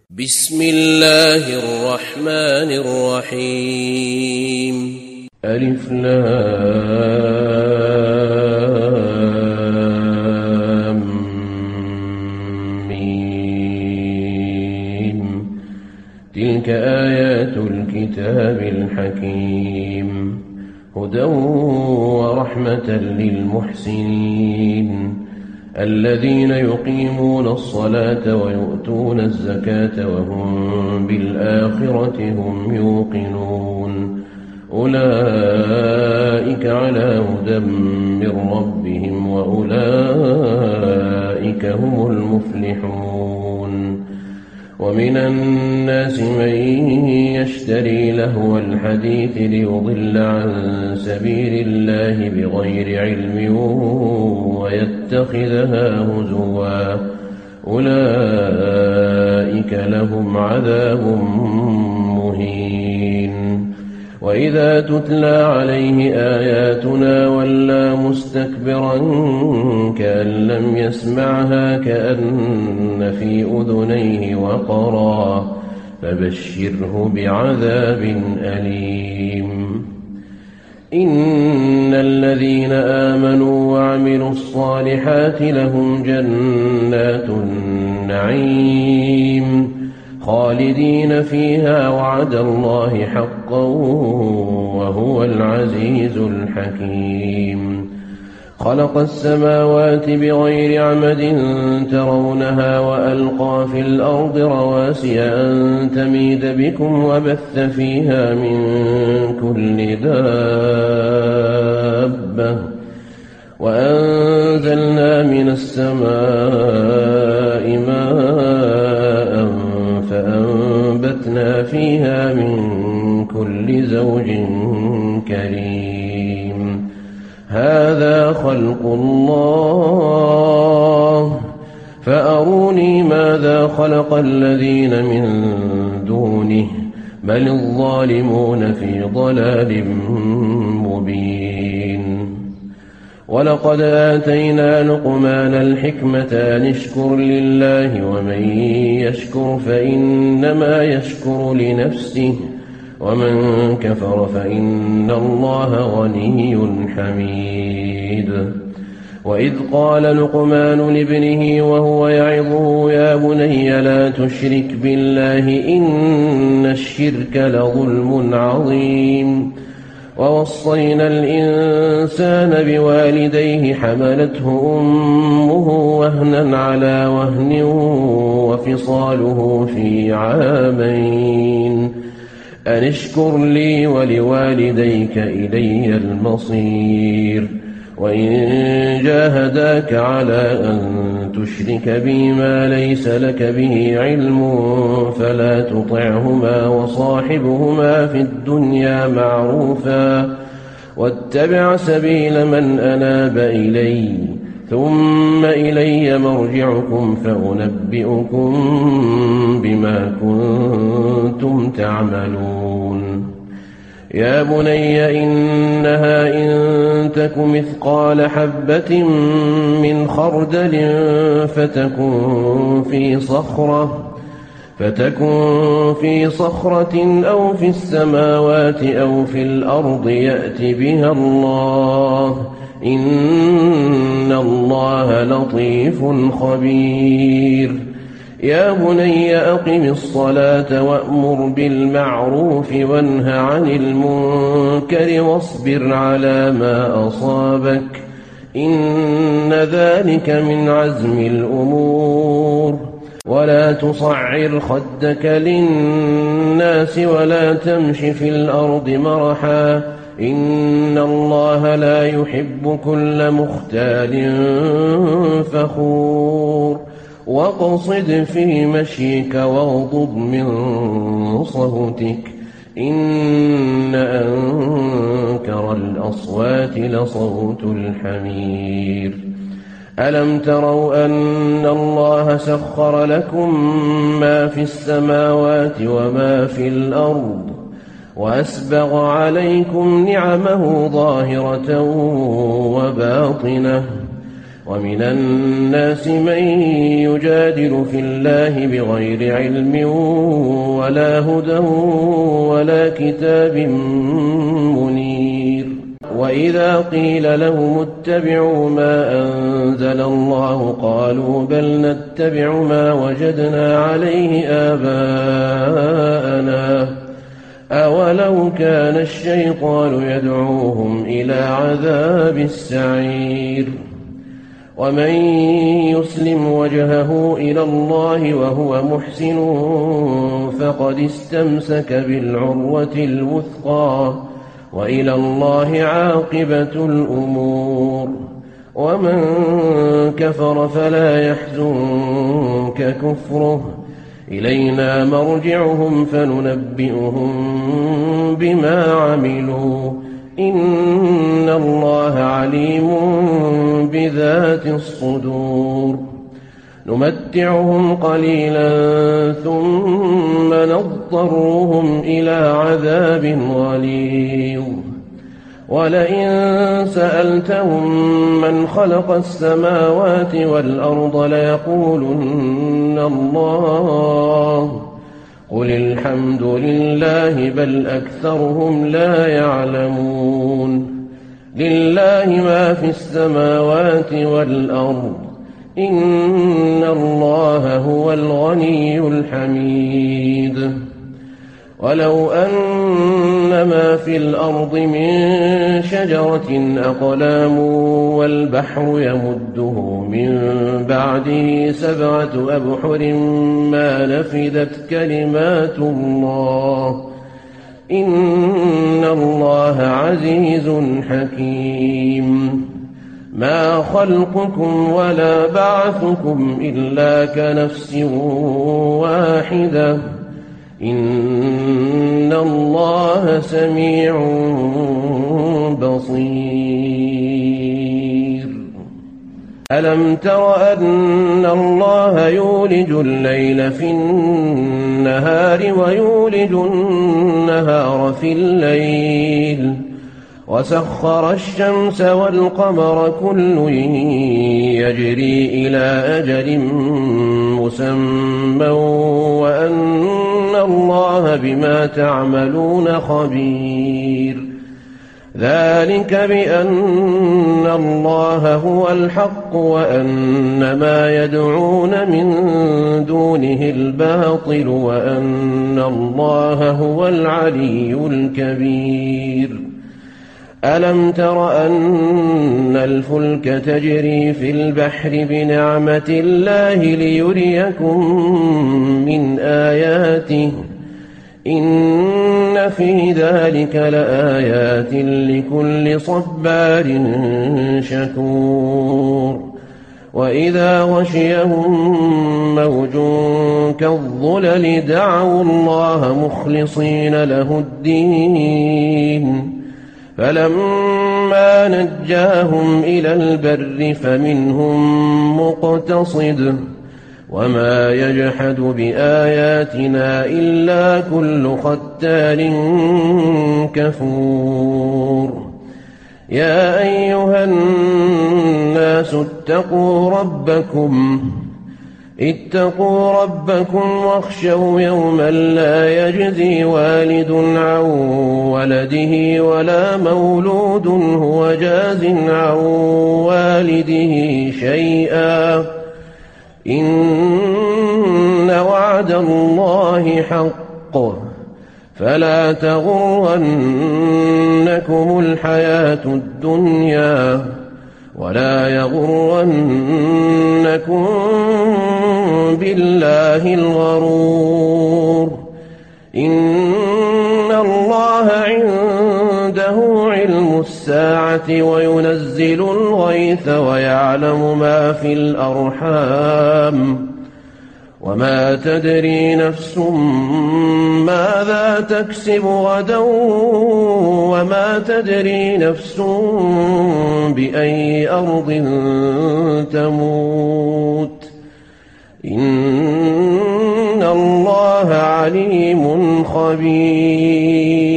بسم الله الرحمن الرحيم. ألف لام ميم. تلك آيات الكتاب الحكيم هدى ورحمة للمحسنين الذين يقيمون الصلاة ويؤتون الزكاة وهم بالآخرة هم يوقنون أولئك على هدى من ربهم وأولئك هم المفلحون. ومن الناس من يشتري لهو الحديث ليضل عن سبيل الله بغير علم ويتخذها هزوا أولئك لهم عذاب مهين. وإذا تتلى عليه آياتنا ولى مستكبرا كأن لم يسمعها كأن في أذنيه وقرا فبشره بعذاب أليم. إن الذين آمنوا وعملوا الصالحات لهم جنات النعيم خالدين فيها وعد الله حقا وهو العزيز الحكيم. خلق السماوات بغير عمد ترونها وألقى في الأرض رواسي أن تميد بكم وبث فيها من كل دابة وأنزلنا من السماء ماء فأنبتنا فيها من كل زوج كريم. هذا خلق الله فأروني ماذا خلق الذين من دونه بل الظالمون في ضلال مبين. ولقد آتينا لقمان الحكمة أن اشكر لله ومن يشكر فإنما يشكر لنفسه ومن كفر فإن الله غني حميد. وإذ قال لقمان لابنه وهو يعظه يا بني لا تشرك بالله إن الشرك لظلم عظيم. ووصينا الإنسان بوالديه حملته أمه وهنا على وهن وفصاله في عامين أن اشكر لي ولوالديك إلي المصير. وإن جاهداك على أن تشرك بي ما ليس لك به علم فلا تطعهما وصاحبهما في الدنيا معروفا واتبع سبيل من أناب إلي ثم إلي مرجعكم فأنبئكم بما كنتم تعملون. يا بني إنها إن تك مثقال حبة من خردل فتكن في صخرة أو في السماوات أو في الأرض يأت بها الله إن الله لطيف خبير. يا بني أقم الصلاة وأمر بالمعروف وانه عن المنكر واصبر على ما أصابك إن ذلك من عزم الأمور. ولا تصعر خدك للناس ولا تمش في الأرض مرحا إن الله لا يحب كل مختال فخور. واقصد في مشيك واغضض من صوتك إن أنكر الأصوات لصوت الحمير. ألم تروا أن الله سخر لكم ما في السماوات وما في الأرض وأسبغ عليكم نعمه ظاهرة وباطنة ومن الناس من يجادل في الله بغير علم ولا هدى ولا كتاب منير. وإذا قيل لهم اتبعوا ما أنزل الله قالوا بل نتبع ما وجدنا عليه آباءنا أولو كان الشيطان يدعوهم إلى عذاب السعير. ومن يسلم وجهه إلى الله وهو محسن فقد استمسك بالعروة الوثقى وإلى الله عاقبة الأمور. ومن كفر فلا يحزنك كفره إلينا مرجعهم فننبئهم بما عملوا إن الله عليم بذات الصدور. نمتعهم قليلا ثم نضطرهم إلى عذاب غليظ. ولئن سألتهم من خلق السماوات والأرض ليقولن الله قل الحمد لله بل أكثرهم لا يعلمون. لله ما في السماوات والأرض إن الله هو الغني الحميد. ولو أن ما في الأرض من شجرة أقلام والبحر يمده من بعده 7 أبحر ما نفدت كلمات الله إن الله عزيز حكيم. ما خلقكم ولا بعثكم إلا كنفس واحدة إن الله سميع بصير. ألم تر أن الله يولج الليل في النهار ويولج النهار في الليل وسخر الشمس والقمر كل يجري إلى أجل مسمى وأن الله بما تعملون خبير. ذلك بأن الله هو الحق وأن ما يدعون من دونه الباطل وأن الله هو العلي الكبير. ألم تر أن الفلك تجري في البحر بنعمة الله ليريكم من آياته إن في ذلك لآيات لكل صبار شكور. وإذا غشيهم موج كالظلل دعوا الله مخلصين له الدين فلما نجاهم إلى البر فمنهم مقتصد وما يجحد بآياتنا إلا كل ختار كفور. يا أيها الناس اتقوا ربكم واخشوا يوما لا يجزي والد عن ولده ولا مولود هو جاز عن والده شيئا إن وعد الله حق فلا تغرنكم الحياة الدنيا ولا يغرنكم بالله الغرور. إن الله عنده علم الساعة وينزل الغيث ويعلم ما في الأرحام وما تدري نفس ماذا تكسب غدا وما تدري نفس بأي أرض تموت إن الله عليم خبير.